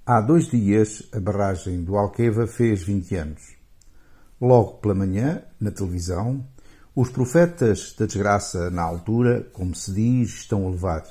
Há 2 dias, a barragem do Alqueva fez 20 anos. Logo pela manhã, na televisão, os profetas da desgraça na altura, como se diz, estão a levar.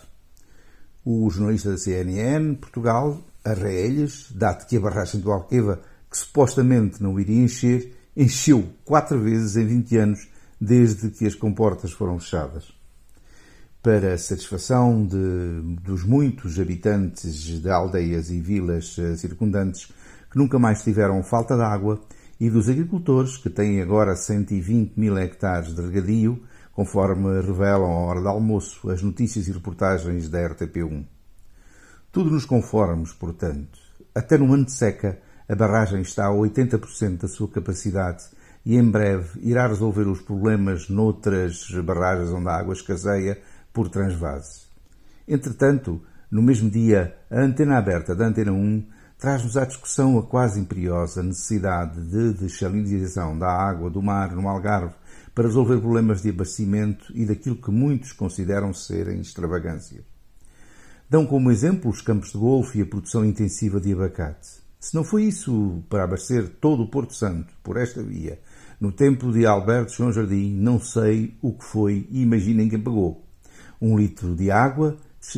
O jornalista da CNN, Portugal, arreia-lhes, dado que a barragem do Alqueva, que supostamente não iria encher, encheu 4 vezes em 20 anos, desde que as comportas foram fechadas. Para a satisfação dos muitos habitantes de aldeias e vilas circundantes que nunca mais tiveram falta de água e dos agricultores que têm agora 120 mil hectares de regadio, conforme revelam à hora do almoço as notícias e reportagens da RTP1. Tudo nos conformes, portanto. Até no ano de seca, a barragem está a 80% da sua capacidade e em breve irá resolver os problemas noutras barragens onde a água escasseia por transvase. Entretanto, no mesmo dia, a antena aberta da Antena 1 traz-nos à discussão a quase imperiosa necessidade de dessalinização da água do mar no Algarve para resolver problemas de abastecimento e daquilo que muitos consideram serem extravagância. Dão como exemplo os campos de golfe e a produção intensiva de abacate. Se não foi isso para abastecer todo o Porto Santo por esta via, no tempo de Alberto João Jardim, não sei o que foi e imaginem quem pagou. 1 litro de água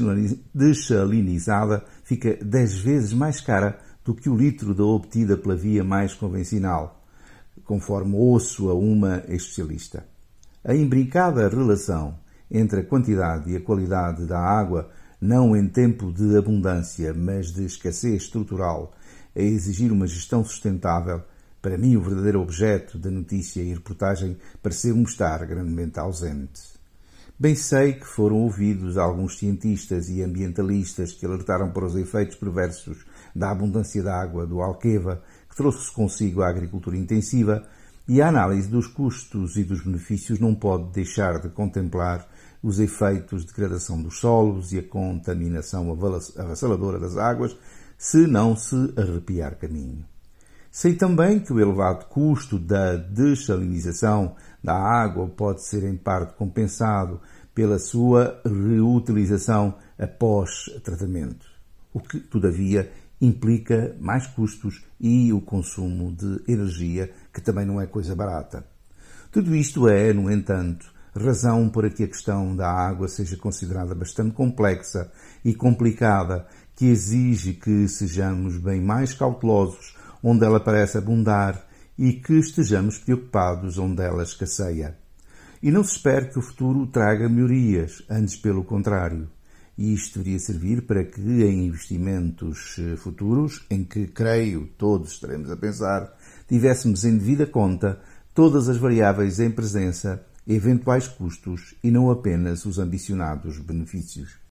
dessalinizada fica 10 vezes mais cara do que o litro da obtida pela via mais convencional, conforme ouço a uma especialista. A imbricada relação entre a quantidade e a qualidade da água, não em tempo de abundância, mas de escassez estrutural, a exigir uma gestão sustentável, para mim o verdadeiro objeto da notícia e reportagem pareceu-me estar grandemente ausente. Bem sei que foram ouvidos alguns cientistas e ambientalistas que alertaram para os efeitos perversos da abundância de água do Alqueva, que trouxe consigo a agricultura intensiva, e a análise dos custos e dos benefícios não pode deixar de contemplar os efeitos de degradação dos solos e a contaminação avassaladora das águas, se não se arrepiar caminho. Sei também que o elevado custo da dessalinização da água pode ser em parte compensado pela sua reutilização após tratamento, o que, todavia, implica mais custos e o consumo de energia, que também não é coisa barata. Tudo isto é, no entanto, razão para que a questão da água seja considerada bastante complexa e complicada, que exige que sejamos bem mais cautelosos onde ela parece abundar e que estejamos preocupados onde ela escasseia. E não se espere que o futuro traga melhorias, antes pelo contrário. E isto deveria servir para que em investimentos futuros, em que creio todos estaremos a pensar, tivéssemos em devida conta todas as variáveis em presença, eventuais custos e não apenas os ambicionados benefícios.